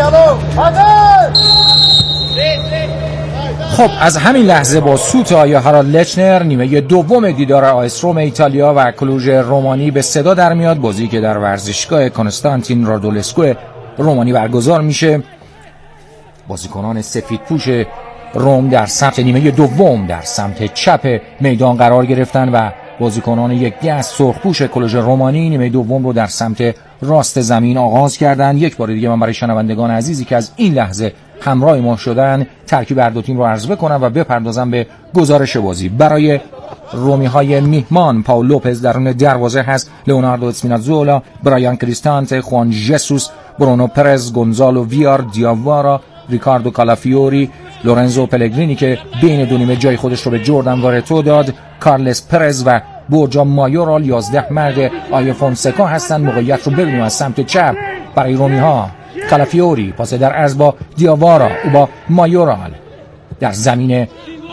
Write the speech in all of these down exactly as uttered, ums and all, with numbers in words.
خب از همین لحظه با سوت آقای هارالد لچنر نیمه دوم دیدار آیس روم ایتالیا و کلوژ رومانی به صدا در میاد. بازی که در ورزشگاه کنستانتین رادولسکو رومانی برگزار میشه. بازیکنان سفید پوش روم در سمت نیمه دوم در سمت چپ میدان قرار گرفتن و بازیکنان یک دست سرخپوش کلوژ رومانی نیمه دوم رو در سمت راست زمین آغاز کردن. یک بار دیگه من برای شنوندگان عزیزی که از این لحظه همراه ما شدن ترکیب هر دو تیم رو عرض بکنم و بپردازم به گزارش بازی. برای رومی های میهمان پاول لوپز درون دروازه هست، لئوناردو اسپینازولا، برایان کریستانته، خوان ژسوس، برونو پرز، گونزالو ویار، دیاوارا، ریکاردو کالافیوری، لورنزو پلگرینی که بین دو نیمه جای خودش رو به جردن وارتو داد، کارلس پرز و بورجا مایورال یازده مرد آیو فونسکا هستند. موقعیت رو ببینیم از سمت چپ برای رومی ها. کالافیوری پاس در عرض با دیاوارا، او با مایورال در زمین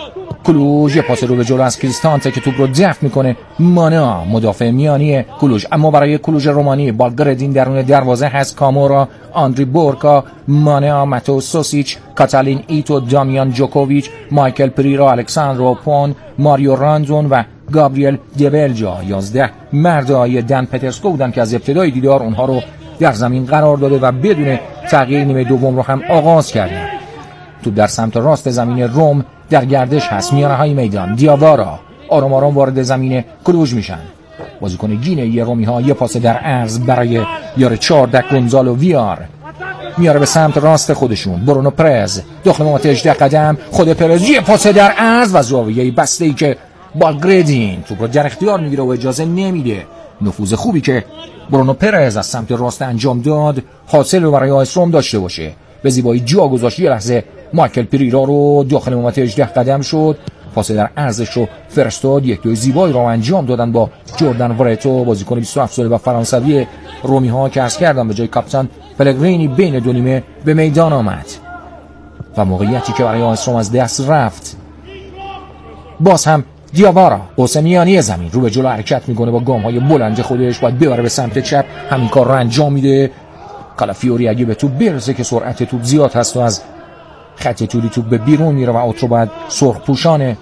کلوژ، پاس رو به جلو از کریستانته که توپ رو دفع میکنه. مانا مدافع میانی کلوژ، اما برای کلوژ رومانی بالگردین درون دروازه هست، کامورا، آندری بورکا، مانا، ماتو سوسیچ، کاتالین ایتو، دامیان جوکوویچ، مایکل پریرا، الکساندرو پون، ماریو راندون و گابریل دیبلجا. یازده مردای دن پترسکو بودن که از ابتدای دیدار اونها رو در زمین قرار داده و بدون تغییر نیمه دوم رو هم آغاز کردن. توپ در سمت راست زمین روم در گردش هست، میانه های میدان. دیاوارا آرام آرام وارد زمین کلوژ میشن. بازیکن گینه‌ای رومی ها یه پاس در عرض برای یار چهارده گونزالو ویار، میاره به سمت راست خودشون. برونو پرز داخل محوطه هجده قدم، خود پرز یه پاس در عرض و زاویه بسته‌ای که بالگردین توپ رو در اختیار میگیره و اجازه نمیده. نفوذ خوبی که برونو پرز از سمت راست انجام داد حاصل رو برای آیس روم داشته باشه. به زیبایی جا گذاشت. یه لحظه مایکل پریرا رو داخل محوطه هجده قدم شد، پاس در عرضش رو فرستاد. یک دوی زیبایی رو انجام دادن با جردن ورتو، بازیکن بیست و هفت ساله و فرانسوی رومی ها که عرض کردم به جای کاپیتان پلگرینی بین دو نیمه به میدان آمد و موقعیتی که برای آیس روم از دست رفت. باز هم دیاوارا اوسمیانی زمین رو به جلو حرکت میکنه با گام های بلند خودش، باید ببره به سمت چپ، همین کار رو انجام میده. کالافیوری اگه به توپ برسه که سرعت توپ زیاد هست و از خط طولی توپ به بیرون میره و اوت رو باید سرخ پوشان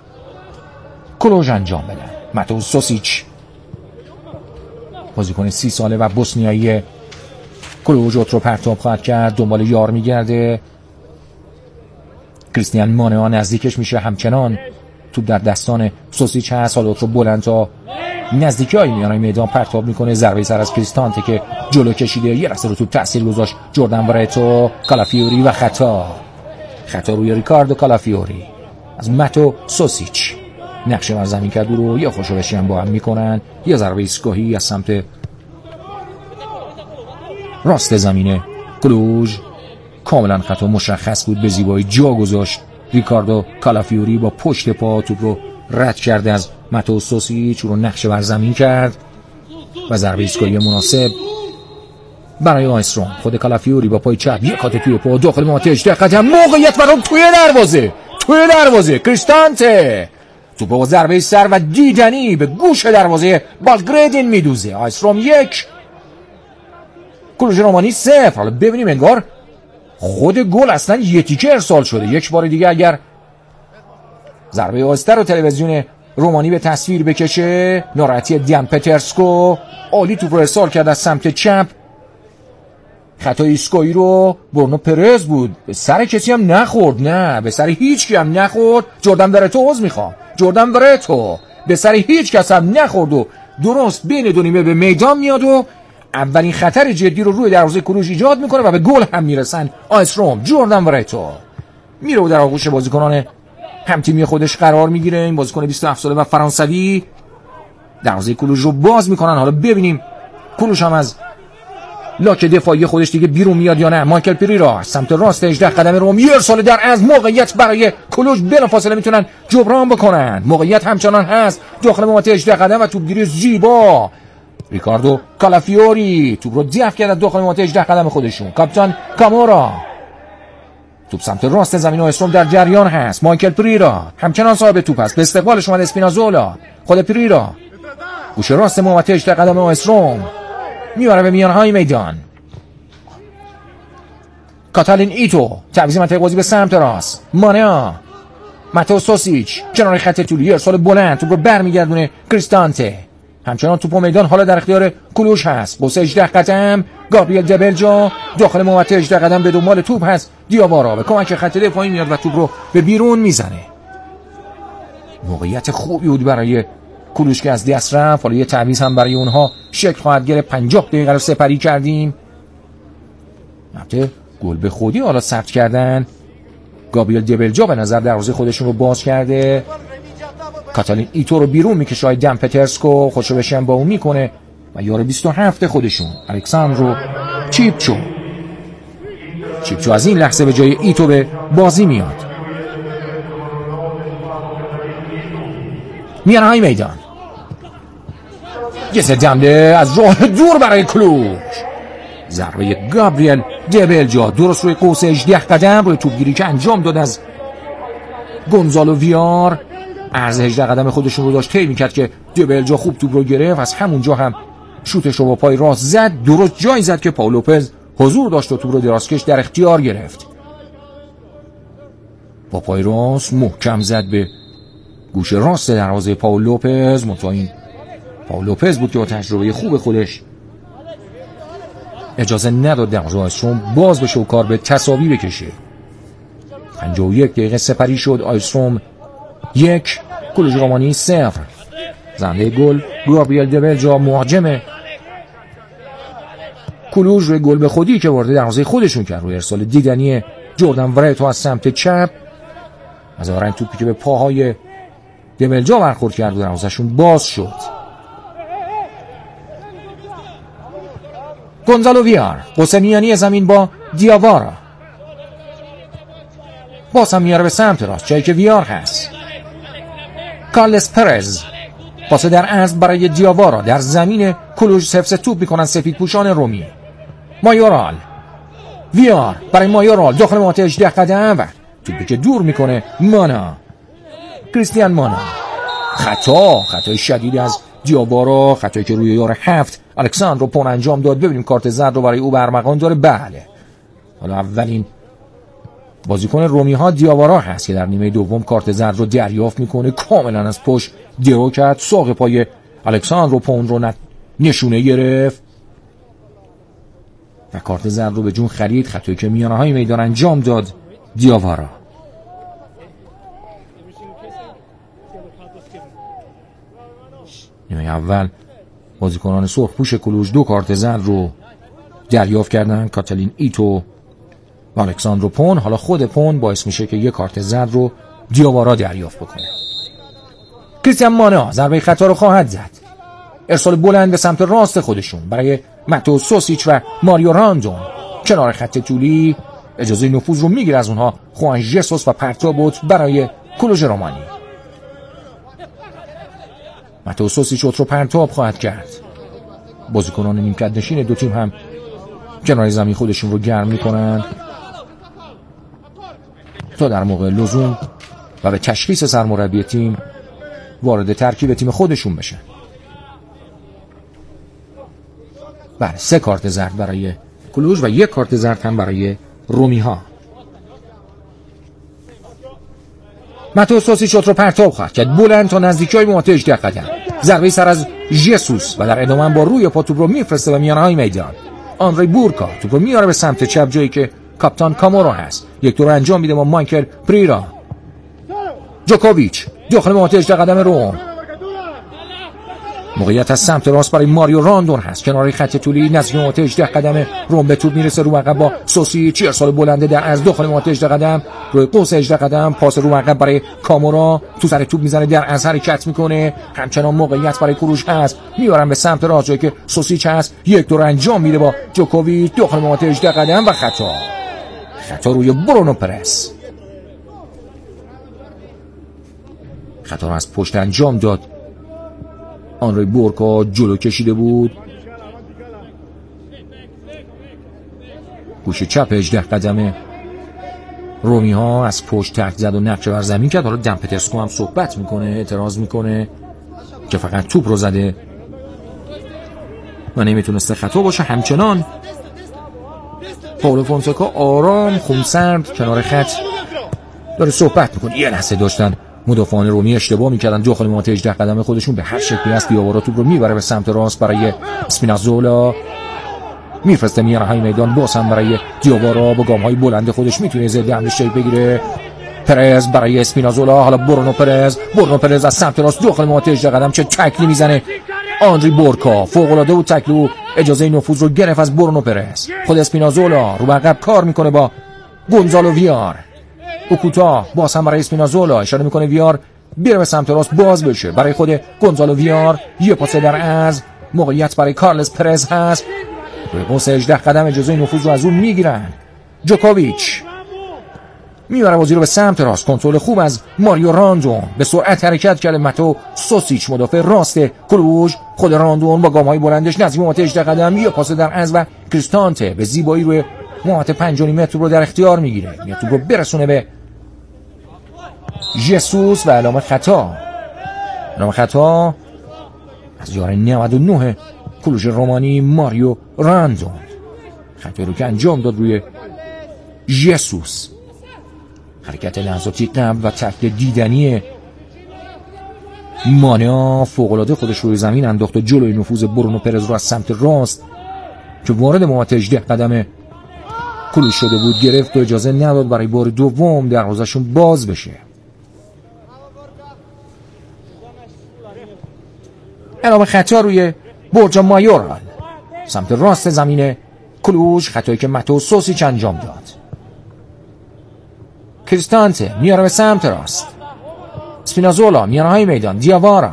کلوژ انجام بدن. ماتو سوسیچ بازیکن سی ساله و بوسنیایی کلوژ اوت رو پرتاب خواهد کرد، دنبال یار میگرده. کریستیان مانئا نزدیکش میشه، همچنان توپ در دستان سوسیچ هست. حالا اوت رو بلند تا نزدیکی های میانه میدان پرتاب میکنه. ضربه سر از کریستانته که جلو کشیده، یه رسه رو توپ تاثیر گذاشت. جردن ورتو، کالافیوری و خطا خطا روی ریکاردو کالافیوری از ماتو سوسیچ. نقشه بر زمین کرد رو یه خوشوبشی هم با هم میکنن. یه ضربه ایستگاهی از سمت راست زمینه کلوژ، کاملا خطا مشخص بود، به زیبایی جا گذاشت. ریکاردو کالافیوری با پشت پا توپ رو رد کرده از ماتو سوسیچ رو نقشه بر زمین کرد و ضربه ایستگاهی مناسب برای آیس روم. خود کالافیوری با پای چپ یک کات توی پا داخل محوطه هجده قدم، موقعیت برای توی دروازه توی دروازه کریستانته، توپ با ضربه سر و دیدنی به گوش دروازه بالگردین میدوزه. آیس روم یک کلوژ رومانی صفر. حالا ببینیم انگار خود گل اصلا یه تیکه ارسال شده. یک بار دیگه اگر ضربه آستر رو تلویزیون رومانی به تصویر بکشه، ناراحتی دیان پترسکو، عالی توپ رو ارسال کرد از سمت چپ. خطای ایستگاهی رو برونو پرز بود، به سر کسی هم نخورد، نه به سر هیچ کی هم نخورد. جردن ورتو عذر میخوام، جردن ورتو به سر هیچ کس هم نخورد و درست بین دو نیمه به میدان میاد و اولین خطر جدی رو روی دروازه کلوژ ایجاد میکنه و به گل هم میرسن. آیس روم جردن ورتو میره و در آغوش بازیکنان هم تیمی خودش قرار میگیره. این بازیکن بیست و هفت ساله و فرانسوی دروازه کلوژ رو باز میکنن. حالا ببینیم کلوژ هم از لاک دفاعی خودش دیگه بیرون میاد یا نه. مایکل پریرا سمت راست هجده قدم روم، یه ارسال در از موقعیت برای کلوژ، بلافاصله میتونن جبران بکنن. موقعیت همچنان هست داخل محوطه هجده قدم و توپگیری زیبا. ریکاردو کالافیوری توپ رو دفع کرد داخل محوطه هجده قدم خودشون. کاپیتان کامورا توپ سمت راست زمین آیس روم در جریان هست. مایکل پریرا همچنان صاحب توپ است، به استقبالش اومد اسپینازولا. خود پریرا گوشه راست محوطه هجده قدم آیس روم میاره به میانهای میدان. کاتالین ایتو تعویض منطقه بازی به سمت راست. مانا ماتئو سوسیچ کنار خط طولی ارسال بلند توپ رو برمیگردونه کریستانته. همچنان توپ میدان حالا در اختیار کلوش هست. قوس هجده قدم گابریل دبلجا داخل محوطه هجده قدم به دنبال توپ هست. دیاوارا به کمک خط دفاعی میاد و توپ رو به بیرون میزنه. موقعیت خوبی بود برای کلوش که از دست رفت. حالا یه تعویض هم برای اونها شکل خواهد گرفت. پنجاه دقیقه رو سپری کردیم. البته گل به خودی حالا ثبت کردن. گابریل دبلجا به نظر دروازه خودشون رو باز کرده. کاتالین ایتو رو بیرون میکشه. دم پترسکو خوشو بشن با اون میکنه و یار بیست و هفت خودشون الکساندرو چیپچو. چیپچو از این لحظه به جای ایتو به بازی میاد. میانهای میدان یه ضد حمله از راه دور برای کلوش. ضربه گابریل دبلجا درست روی قوس هجده قدم روی توپگیری که انجام داد از گونزالو ویار. عرض هجده قدم خودشون رو داشت طی میکرد که دبلجا خوب توپ رو گرفت. از همونجا هم شوتش رو با پای راست زد. درست جایی زد که پاو لوپز حضور داشت و توپ رو درازکش در اختیار گرفت. با پای راست محکم زد به گوش راست دروازه پاو لوپز. منتها این پاو لوپز بود که با تجربه خوب خودش اجازه نداد دروازه آیستروم باز بشه و کار به تساوی بکشه. پنجاه و یک دقیقه سپری شد. آیستروم یک کلوژ رومانی صفر. زنده گل گابریل دبلجا مهاجم کلوژ روی گل به خودی که وارد دروازه خودشون کرد روی ارسال دیدنی جردن ورایتو از سمت چپ. از آورن توپی که به پاهای دبلجا برخورد کرد و دروازه‌شون باز شد. گونزالو ویار قوس میانی زمین با دیاوارا. باز هم میاره به سمت راست جایی که ویار هست. کارلس پرز پاس در عرض برای دیاوارا در زمین کلوژ حفظ توپ میکنن سفید پوشان رومی. مایورال ویار برای مایورال داخل محوطه هجده قدم و توپی که دور میکنه مانا. کریستیان مانا خطا خطای شدید از دیاوارا. خطایی که روی یار هفت الکساندرو پون انجام داد. ببینیم کارت زرد رو برای او برمغان داره. بله حالا اولین بازیکن رومی ها دیاوارا هست که در نیمه دوم کارت زرد رو دریافت میکنه. کاملا از پشت درو کرد. ساق پای الکساندرو پون رو نشونه گرفت و کارت زرد رو به جون خرید. خطایی که میانه های میدان انجام داد دیاوارا. نیمه اول بازیکنان سرخپوش کلوژ دو کارت زرد رو دریافت کردن. کاتالین ایتو و الکساندرو پون. حالا خود پون باعث میشه که یک کارت زرد رو دیاوارا دریافت بکنه. کریستیان مانا ضربه خطا رو خواهد زد. ارسال بلند به سمت راست خودشون برای ماتئو سوسیچ و ماریو راندون کنار خط طولی. اجازه نفوذ رو میگیره از اونها خوان ژسوس و پرتابوت برای کلوژ رومانی. ماتئو سوسیچ رو پرتاب خواهد کرد. بازیکنان نیمکت نشین دو تیم هم کنار زمین خودشون رو گرم میکنن تا در موقع لزوم و به تشخیص سرمربی تیم وارد ترکیب تیم خودشون بشن. بله سه کارت زرد برای کلوژ و یک کارت زرد هم برای رومی ها. ماتئو سوسیچ رو پرتاب خواهد کرد بلند تا نزدیکی های محوطه هجده قدم. ضربه سر از ژسوس و در ادامه با روی پا توپ رو میفرسته به میانه های میدان. آندری بورکا توپ رو میاره به سمت چپ جایی که کاپیتان کامورو هست. یک دور انجام میده با مایکل پریرا. جوکوویچ داخل محوطه هجده قدم روم. موقعیت از سمت راست برای ماریو راندون هست. کنار خط طولی نزدیک محوطه هجده قدم روم به توپ میرسه. رو عقب با سوسیچ ارسال بلنده در از داخل محوطه هجده قدم روی قوس هجده قدم. پاس رو عقب برای کامورا. تو سر توپ میزنه در از حرکت میکنه. همچنان موقعیت برای کروش هست. میبرن به سمت راست جایی که سوسیچ هست. یک دور انجام میده با جوکوویچ داخل محوطه هجده قدم و خطا. خطا روی برونو پرس. خطا رو از پشت انجام داد. آنری بورکا جلو کشیده بود. گوش چپ هجده قدمه رومی ها از پشت تک زد و نقشه بر زمین کرد. حالا دم پترسکو هم صحبت میکنه، اعتراض میکنه که فقط توپ رو زده و نمیتونسته خطا باشه. همچنان پائولو فونسکا آرام خونسرد کنار خط داره صحبت میکنه. یه لحظه داشتن مدافعان رومی اشتباه میکردن داخل محوطه هجده قدم خودشون. به هر شکلی هست دیاوارا توپ رو میبره به سمت راست برای اسپینازولا، میفرسته میانهای میدان. باز هم برای دیاوارا با گام‌های بلند خودش میتونه ضد حمله شکل بگیره. پرز برای اسپینازولا، حالا برونو پرز برونو پرز از سمت راست داخل محوطه هجده قدم چه تکلی میزنه آندری بورکا. فوق العاده بود تکلو، اجازه نفوذ رو گرفت از برونو پرز. خود اسپینازولا رو به عقب کار میکنه با گونزالو ویار. اوکوتا باز هم برای اسپینازولا اشاره میکنه ویار بیره به سمت راست باز بشه برای خود گونزالو ویار. یه پاس در از موقعیت برای کارلس پرز هست. روی قوس هجده قدم اجازه نفوذ رو از اون میگیرن. جوکوویچ میبره بازی رو به سمت راست. کنترل خوب از ماریو راندون، به سرعت حرکت کرده ماتو سوسیچ مدافع راست کلوژ. خود راندون با گام‌های بلندش نزدیک محوطه هجده قدم یه پاس در از و کریستانته به زیبایی روی محوطه پنج و نیم متر رو در اختیار میگیره. میاد توپ رو برسونه به ژسوس و علامه خطا. علامه خطا از یار نود و نه کلوژ رومانی ماریو راندون. خطایی رو که انجام داد روی ژسوس. حرکت لحظاتی قبل و تکل دیدنی مانا فوق‌العاده خودش روی زمین انداخت و جلوی نفوذ برونو پرز رو از سمت راست که وارد محوطه هجده قدم کلوژ شده بود گرفت و اجازه نداد برای بار دوم دروازه‌شون باز بشه. علامه خطا روی برجا مایورال سمت راست زمین کلوژ. خطایی که ماتو سوسیچ انجام داد. کریستانته میاره به سمت راست. اسپینازولا میانهای میدان. دیاوارا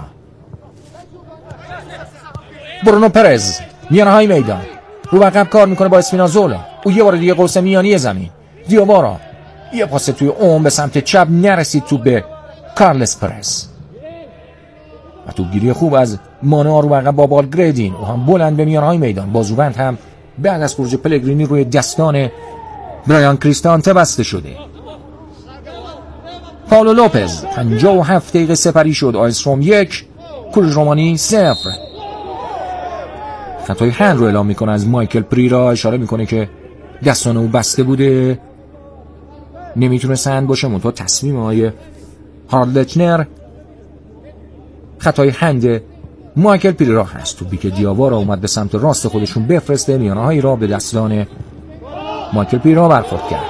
برونو پرز میانهای میدان رو به عقب کار میکنه با اسپینازولا. او یه بار دیگه قوس میانی زمین. دیاوارا یه پاس توی اون به سمت چپ نرسید تو به کارلس پرز و توپگیری خوب از مانا رو به عقب با بال گریدین. او هم بلند به میانهای میدان. بازوبند هم بعد از خروج پلگرینی روی دستان برایان کریستانته بسته شده. پائولو لوپز پنجاه و هفت دقیقه سپری شد. آیس روم یک کلوژ رومانی صفر. خطای هند رو اعلام میکنه از مایکل پریرا. اشاره میکنه که دستان او بسته بوده، نمیتونه هند باشه. منتها تصمیم آقای هارالد لچنر خطای هند مایکل پریرا هست. توپی که دیاوارا اومد به سمت راست خودشون بفرسته، میانهایی را به دستان مایکل پریرا برخورد کرد.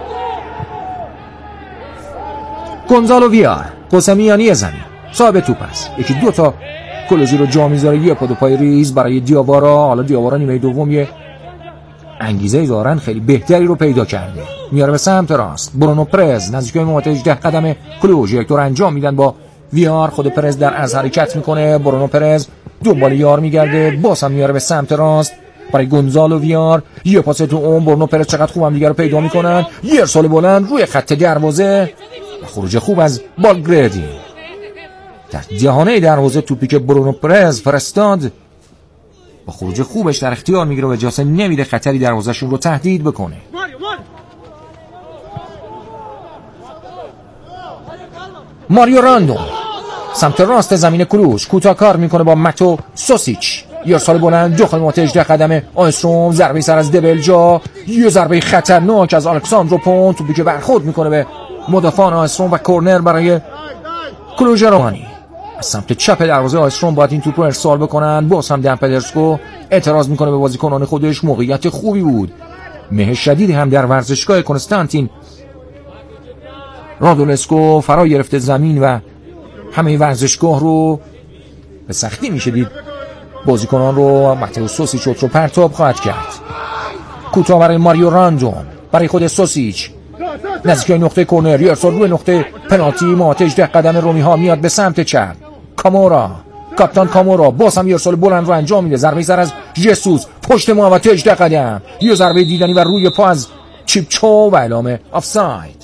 گونزالو ویار قوس میانی زمین صاحب توپ است. یکی دو تا کلوزی رو جا میذاره. یه پا دو پای ریز برای دیاوارا. حالا دیاوارا نیمه دوم یه انگیزه دارن خیلی بهتری رو پیدا کرده. میاره به سمت راست. برونو پرز نزدیک محوطه هجده قدم کلوژ یک دور انجام میدن با ویار. خود پرز در از حرکت میکنه. برونو پرز دنبال یار میگرده. باز هم میاره به سمت راست برای گونزالو ویار. یه پاس تو اون. برونو پرز چقدر خوب هم دیگه رو پیدا میکنن. یه ارسال بلند روی خط دروازه. خروج خوب از بالگردی در دهانه دروازه. توپی که برونو پرز فرستاد با خروج خوبش در اختیار میگیره و اجازه نمیده خطری دروازه‌شون رو تهدید بکنه. ماریو راندون سمت راست زمین کلوژ کوتاه کار میکنه با ماتو سوسیچ. یه ارسال بلند داخل محوطه هجده قدم آیس روم. ضربه سر از دبلجا. یه ضربه خطرناک از الکساندرو پون. توپی که برخورد میکنه به مدافعان آیس روم و کورنر برای کلوژ رومانی. از سمت چپ دروازه آیس روم باید این توپ رو ارسال بکنن. باز هم دن پدرسکو اعتراض میکنه به بازیکنان خودش. موقعیت خوبی بود. مه شدیدی هم در ورزشگاه کنستانتین رادولسکو فرا گرفته زمین و همه ورزشگاه رو به سختی میشه دید بازیکنان رو. ماتئو سوسیچ رو پرتاب خواهد کرد. کوتاه برای ماریو راندون برای خود سوسیچ نزدیک نقطه کورنر. ارسال روی نقطه پنالتی محوطه هجده قدم رومی ها. میاد به سمت چپ. کامورا کاپیتان کامورا باز هم یه ارسال بلند رو انجام میده. ضربه سر از ژسوس پشت محوطه هجده قدم. یه ضربه دیدنی و روی پا از چیپچو و اعلام آفساید.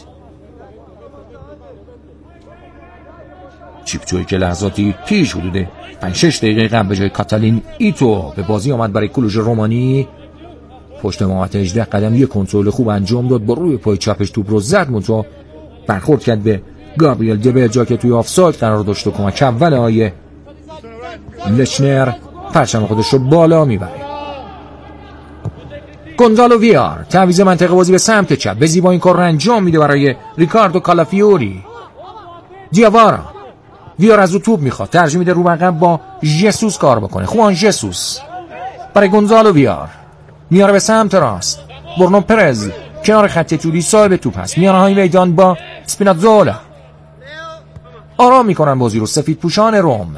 چیپچوی که لحظاتی پیش حدود پنج شش دقیقه قبل به جای کاتالین ایتو به بازی آمد برای کلوژ رومانی. پشت محوطه هجده قدم یه کنترل خوب انجام داد. با روی پای چپش توپ رو زد منتها برخورد کرد به گابریل دبلجا که توی آفساید قرار داشت و کمک اول آیه لچنر پرچم خودش رو بالا میبره. گونزالو ویار تعویض منطقه بازی به سمت چپ، به زیبا این کار رو انجام میده برای ریکاردو کالافیوری. دیاوارا، ویار از او توپ میخواد، ترجیح میده رو عقب با ژسوس کار بکنه. خوان ژسوس برای گونزالو ویار، میاره به سمت راست. برونو پرز کنار خط طولی صاحب توپ هست، میانه های میدان با اسپینازولا. آرام میکنن بازی رو سفید پوشان روم.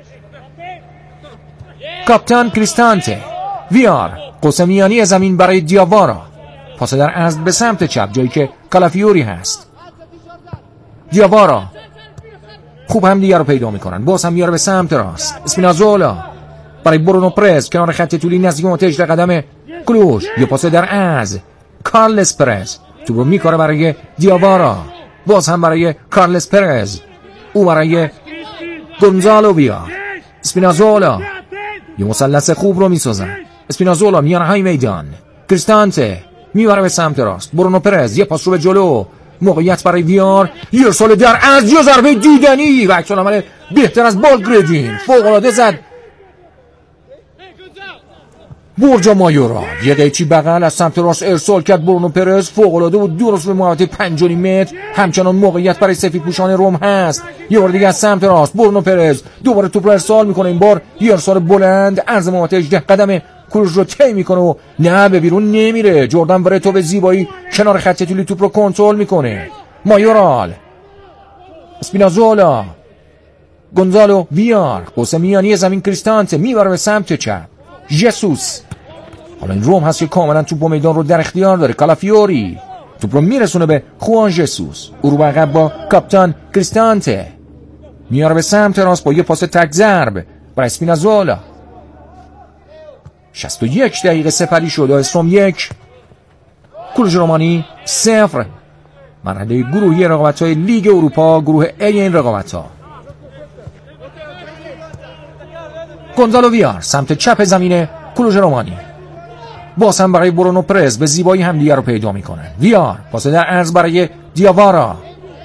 کاپیتان کریستانته، ویار قوس میانی زمین برای دیاوارا، پاس در عرض به سمت چپ جایی که کالافیوری هست. دیاوارا خوب هم دیگه رو پیدا میکنن، باز هم میاره به سمت راست. اسپینازولا برای برونو پرز کنار خط طولی نزدیک منتهی قدم کلوش، یه پاس در عرض. کارلس پرز تو رو میکاره برای دیاوارا، باز هم برای کارلس پرز، او برای گونزالو ویار. اسپینازولا یه مثلث خوب رو میسازن. اسپینازولا میانه های میدان، کریستانته میبره به سمت راست. برونو پرز یه پاس رو به جلو، موقعیت برای ویار، یه سال در از یه ضربه دیدنی و اکشن عمل بهتر از بالگردین، فوق العاده زد برجا مایورا. یه قیچی بغل از سمت راست ارسال کرد برونو پرز، فوق العاده بود، درست به محوطه پنج و نیم متر. همچنان موقعیت برای سفید پوشان روم هست. یه بار دیگه از سمت راست برونو پرز دوباره توپ رو ارسال میکنه، این بار یه ارسال بلند عرض محوطه هجده قدم کروش رو طی میکنه و نه به بیرون نمیره. جردن ورتو به زیبایی کنار خط طولی توپ رو کنترل میکنه. مایورال، اسپینازولا، گونزالو ویار، قوس میانی زمین کریستانته میبره به سمت چپ. ژسوس، حالا این روم هست که کاملا توپ و میدان رو در اختیار داره. کالافیوری توپ رو میرسونه به خوان ژسوس، او رو عقب با کاپیتان کریستانته، میاره به سمت راست با یه پاس تک ضرب برای اسپینازولا. شصت و یک دقیقه سپری شد. آیس روم یک کلوژ رومانی صفر. مرحله گروهی رقابت‌های لیگ اروپا، گروه ای این رقابت‌ها. گونزالو ویار سمت چپ زمین کلوژ رومانی، باز هم برای برونو پرز به زیبایی هم دیگر رو پیدا میکنن. ویار پاس در عرض برای دیاوارا،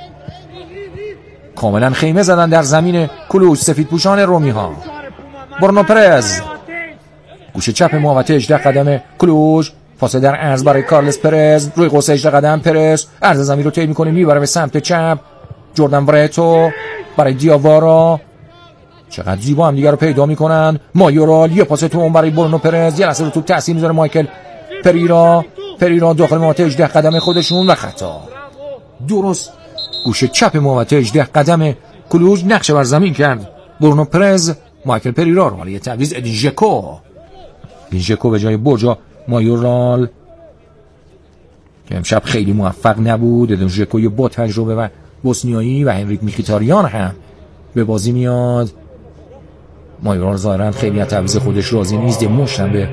کاملا خیمه زدن در زمین کلوژ سفید پوشان رومی ها. برونو پرز گوشه چپ محوطه هجده قدم کلوژ، پاس در عرض برای کارلس پرز روی قوس هجده قدم. پرز عرض زمین رو طی میکنه، میبره به سمت چپ. جردن ورتو برای دیاوارا، چقدر زیبا هم دیگه رو پیدا میکنن. مایورال یه پاس تو اون برای برونو پرز، یه لحظه رو توپ تاثیر میذاره مایکل پریرا. پریرا داخل محوطه هجده قدم خودشون و خطا. درست گوشه چپ محوطه هجده قدم کلوژ نقشه بر زمین کرد برونو پرز مایکل پریرا رو. حالا یه تعویض ادین ژکو، ادین ژکو به جای برجا مایورال که امشب خیلی موفق نبود. ادین ژکو با تجربه و بوسنیایی و هنریک میخیتاریان هم به بازی میاد. مایورال ظاهرا خیلی از تعویض خودش راضی نیست. یه مشتم به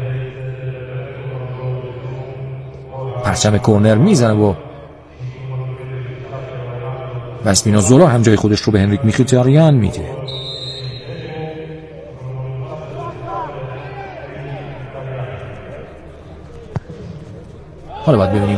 پرچم کورنر میزنه و و اسپینازولا هم جای خودش رو به هنریک میخیتاریان میده. حالا باید ببینیم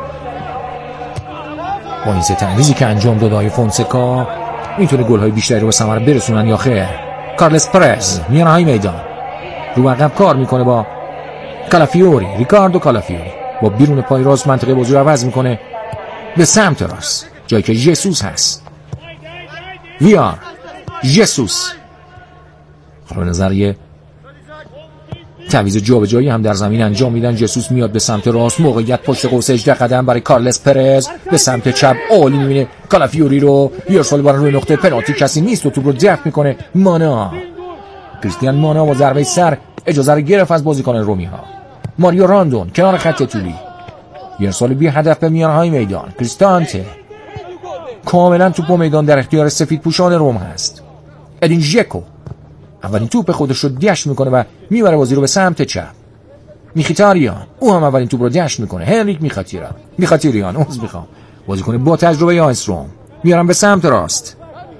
با این سه تعویضی که انجام داد آقای فونسکا میتونه گل‌های بیشتری رو به ثمر برسونن یا خیر. کارلس پرز میانه های میدان رو عقب کار میکنه با کالافیوری. ریکاردو کالافیوری با بیرون پای راست منطقه بازی رو عوض میکنه به سمت راست جایی که ژسوس هست. ویار، ژسوس، حالا نظر یه تعویض جابجایی هم در زمین انجام میدن. ژسوس میاد به سمت راست، موقعیت پشت قوس هجده قدم برای کارلس پرز. به سمت چپ عالی میبینه کالافیوری رو، بیارسال برای روی نقطه پنالتی کسی نیست و توپ رو دفع میکنه مانا. کریستیان مانا با ضربه سر اجازه رو گرفت از بازیکن رومی ها. ماریو راندون کنار خط طولی، بیارسال بی هدف به میانه های میدان. کریستانته کاملا توپ و میدان در اختیار سفید پوشان روم هست. ادین ژکو اولین توپ خودش رو دشت میکنه و میبره بازی رو به سمت چپ. میخیتاریان او هم اولین توپ رو دشت میکنه. هنریک میخیتاریان میخیتاریان اوز میخوام بازیکن با تجربه آیس روم میارن به سمت راست.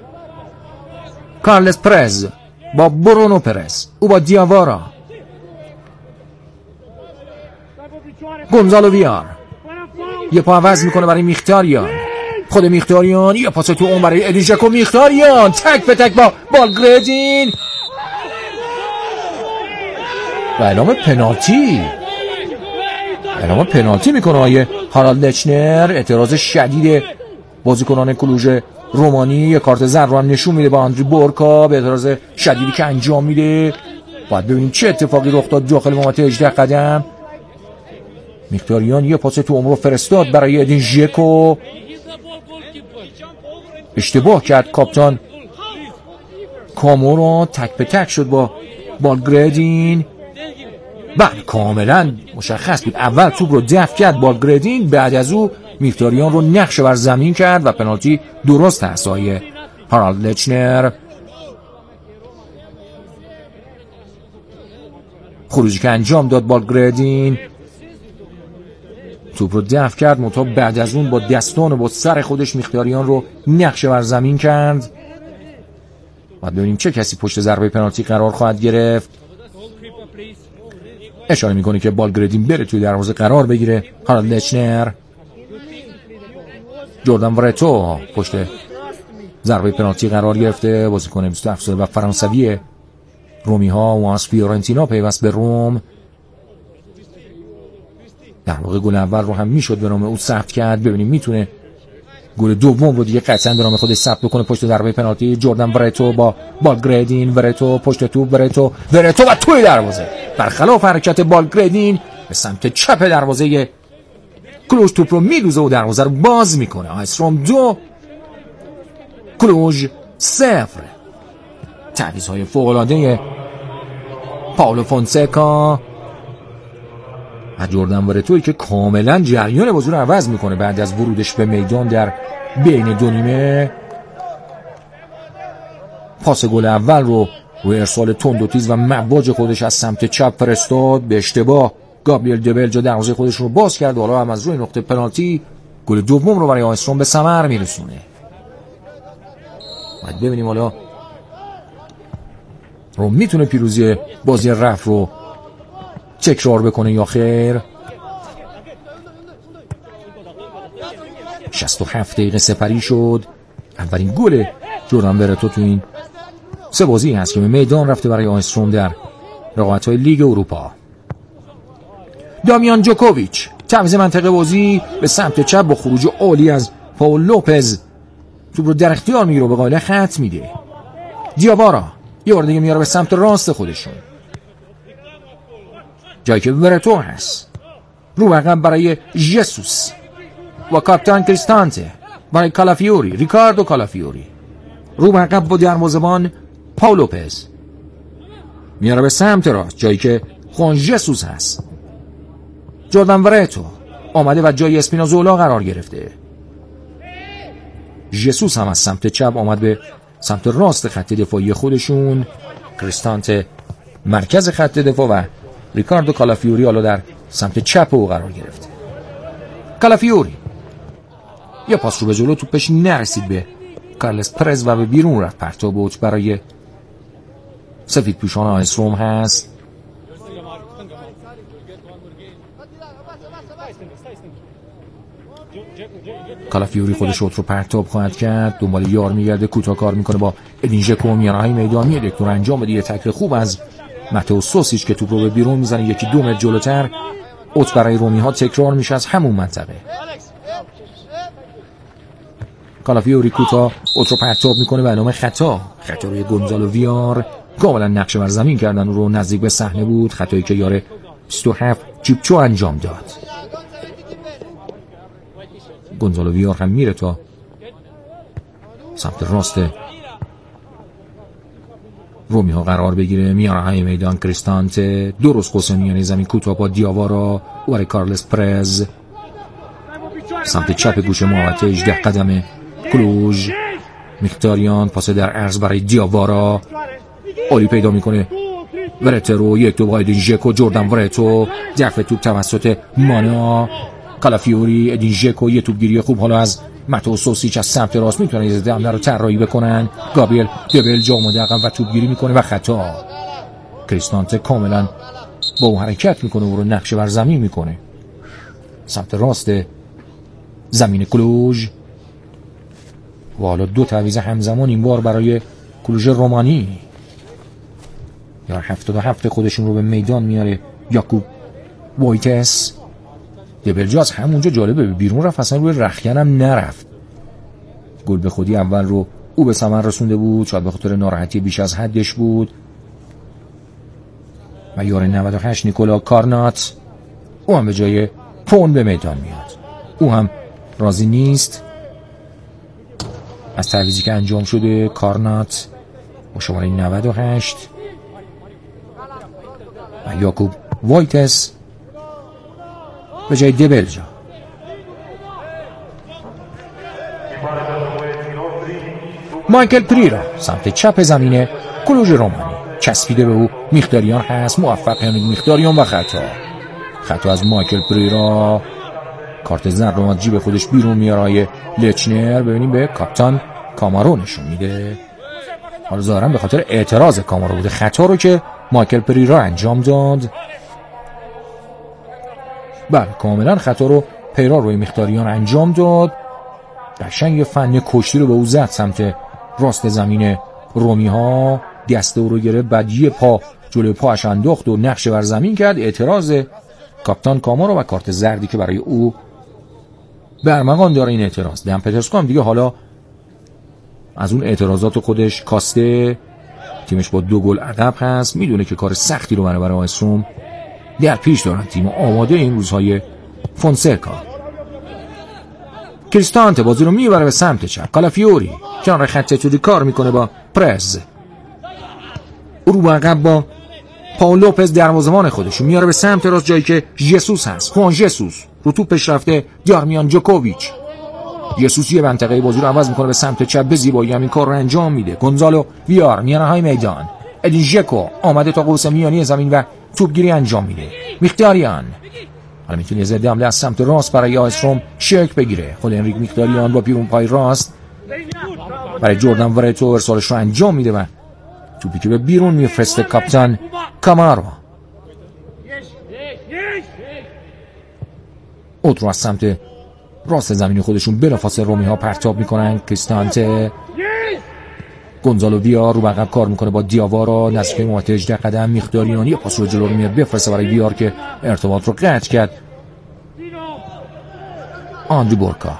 کارلس پرز با برونو پرز، او با دیاوارا. گونزالو ویار یه پا عوض میکنه برای میخیتاریان. خود میخیتاریان یه پاس تو اون برای ادین ژکو. میخیتاریان تک به تک با بالگردین و اعلام پنالتی. اما پنالتی میکنه آیه هارالد لچنر. اعتراض شدید بازیکنان کلوژ رومانی. یه کارت زرد رو هم نشون میده با آندری بورکا به اعتراض شدیدی که انجام میده. باید ببینیم چه اتفاقی رخ داد داخل محوطه هجده قدم. میختاریان یه پاس تو عمرو فرستاد برای ادین ژکو. اشتباه کرد کاپیتان کامورا. تک به تک شد با بالگردین. بعد کاملا مشخص بود اول توپ رو دفع کرد بالگردین، بعد از او میختاریان رو نقش بر زمین کرد و پنالتی درست هست آیه هارالد لچنر. خروجی که انجام داد بالگردین توپ رو دفع کرد، منتها بعد از اون با دستان و با سر خودش میختاریان رو نقش بر زمین کرد. باید ببینیم چه کسی پشت ضربه پنالتی قرار خواهد گرفت. اشاره میکنه که بالگردین بره توی دروازه قرار بگیره. هارالد لچنر. جردن ورتو پشت ضربه پنالتی قرار گرفته. بازیکن بیست و هفت ساله و فرانسوی رومی ها و از فیورنتینا پیوست به روم. در واقع گل اول رو هم میشد به نام او ثبت کرد. ببینیم میتونه گل دوم رو دیگه قطعا به نام خودش ثبت کنه پشت ضربه پنالتی. جردن ورتو با بالگردین. ورتو پشت توپ. ورتو ورتو و توی دروازه. برخلاف حرکت بالگردین به سمت چپ دروازه کلوژ توپ رو میدوزه و دروازه رو باز میکنه. آیس روم دو کلوژ صفر. تعویض‌های فوق‌العاده پائولو فونسکا و جردن ورتویی که کاملا جریان بازی رو عوض میکنه بعد از ورودش به میدان در بین دو نیمه. پاس گل اول رو روی ارسال تند و تیز و مواج خودش از سمت چپ فرستاد. به اشتباه گابریل دبل جا دروازه خودش رو باز کرد و حالا هم از روی نقطه پنالتی گل دوم رو برای آیس روم به ثمر میرسونه. باید ببینیم حالا روم میتونه پیروزی بازی رفت رو تکرار بکنه یا خیر. شصت و هفت دقیقه سپری شد. اولین گل جردن ورتو تو این سه بازی هست که به میدان رفته برای آیس روم در رقابت‌های لیگ اروپا. دامیان جوکوویچ تعویض منطقه بازی به سمت چپ با خروج عالی از پاول لوپز توپ رو در اختیار میگیره و به قائله خط میده. دیابارا یه بار دیگه میاره به سمت راست خودشون، جایی که ورتو هست. رو عقب برای ژسوس و کاپیتان کریستانته برای کالافیوری. ریکاردو کالافیوری رو عقب با دروازه‌بان پاول لوپز میاره به سمت راست، جایی که خوان ژسوس هست. جردن ورتو آمده و جای اسپینازولا قرار گرفته. ژسوس هم از سمت چپ آمد به سمت راست خط دفاعی خودشون. کریستانته مرکز خط دفاع و ریکاردو کالافیوری حالا در سمت چپ او قرار گرفته. کالافیوری یه پاس رو به جلو، توپش نرسید به کارلس پرز و به بیرون رفت. پرتاب اوج برای سفید پوشان آیس روم هست. کالافیوری خودش رو پرتاب خواهد کرد، دنبال یار میگرده، کوتاه کار میکنه با ادین ژکو. میانهای میدانی دکتر انجام بده. یه تکل خوب از ماتئو سوسیچ که توپ رو به بیرون میزنه یکی دو متر جلوتر. اوت برای رومی ها تکرار میشه از همون منطقه. کالافیوری کوتاه اوت رو پرتاب میکنه به نام خطا. خطا روی گونزالو ویار. کاملا نقشه بر زمین کردن رو، نزدیک به صحنه بود. خطایی که یاره بیست و هفت چیپچو انجام داد. گونزالو ویار هم میره تا سمت راست رومی ها قرار بگیره. میاره های میدان کریستانته درست قوسه میانه زمین کوتاه با دیاوارا و برای کارلس پرز. سمت چپ گوش محوطه هجده قدم کلوژ. میختاریان پاس در عرض برای دیاوارا، عالی پیدا میکنه ورتو. یک دو با ادین ژکو. جردن ورتو دفع توپ توسط مانا. کالافیوری ادین ژکو یه توپگیری خوب حالا از ماتئو سوسیچ از سمت راست میتونن یه حمله رو طراحی بکنن. گابریل دبل جا اومده عقب و توپگیری میکنه و خطا. کریستانته کاملا با اون حرکت میکنه و رو نقشه بر زمین میکنه سمت راست زمین کلوژ. و حالا دو تعویض همزمان این بار برای کلوژ رومانی. یا هفتاد و هفت خودشون رو به میدان میاره یاکوب وایتس. دبلجاز همونجا جالبه بیرون رفت، اصلا روی رخکن هم نرفت. گل به خودی اول رو او به ثمر رسونده بود، شاید به خاطر ناراحتی بیش از حدش بود. و یار نود و هشت نیکولا کارنات، او هم به جای پون به میدان میاد. او هم راضی نیست از تعویضی که انجام شده. کارنات با شماره نود و هشت و یاکوب وایتس به جای دبلجا. مایکل پریرا سمت چپ زمینه کلوژ رومانی، چسبیده به او میختاریان هست، موفق همین میختاریان و خطا خطا از مایکل پریرا. کارت زرد رو از جیب خودش بیرون میاره لچنر. ببینیم به کاپیتان کامارو نشون میده. حالا ظاهرا به خاطر اعتراض کامارو بوده خطا رو که مایکل پریرا انجام داد. بله کاملا خطا رو پیرا روی میختاریان انجام داد. قشنگ یه فن کشتی رو به او زد سمت راست زمین رومی ها. دست او رو گرفت، بعد یه پا جلوی پاش انداخت و نقشه بر زمین کرد. اعتراض کاپیتان کامارو و کارت زردی که برای او برمغان داره این اعتراض. دم پترسکو هم دیگه حالا از اون اعتراضات خودش کاسته. تیمش با دو گل عقب هست، میدونه که کار سختی رو برای برای آیس روم در پیش دارن. تیم آماده این روزهای فونسکا. کریستانته بازی رو میبره به سمت چپ. کالافیوری کنار خط توری کار میکنه با پرز. رو عقب با پاول لوپز دروازه‌بان خودش میاره به سمت راست، جایی که ژسوس هست. خوان ژسوس رو توپش رفته دارمیان جوکوویچ. ژسوس یه منطقه بازی رو عوض میکنه به سمت چپ، به زیبایی همین کار رو انجام میده. گونزالو ویار میانه های میدان. ادین ژکو آمده تا قوس میانی زمین و توپگیری انجام میده. میختاریان حالا میتونه زده حمله از سمت راست برای آیس روم شک بگیره. خود انریک میختاریان با پیرون پای راست برای جردن ورتو ارسالش رو انجام میده و توپی که به بیرون میفرسته کاپیتان کامارو. اوت رو از سمت راست زمین خودشون بلافاصله رومی ها پرتاب میکنن. کریستانته گونزالو ویار رو عقب کار میکنه با دیاوارا نزدیک محوطه هجده قدم. میختاریان یه پاس رو جلو رو میاد بفرسته برای ویار که ارتباط رو قطع کرد. آندری بورکا